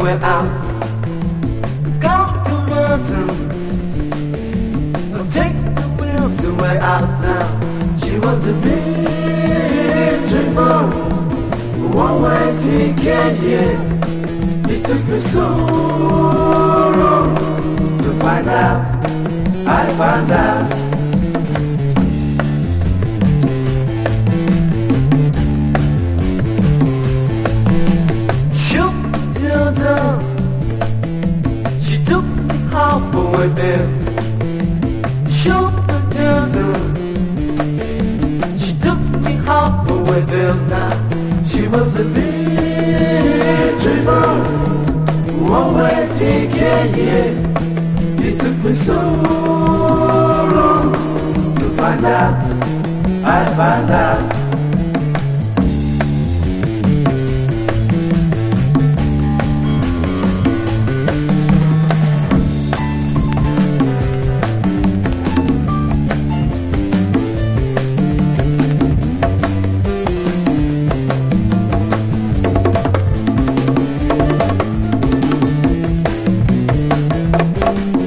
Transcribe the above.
way out. Compromising, take the wheels away out now. She was a big dreamer, one-way ticket, yeah. It took me so long to find out. I found out. She took me halfway there. Shoot the tilted. She took me halfway there now. She was a big dreamer, one-way ticket, yeah. It took me so long to find out. I found out.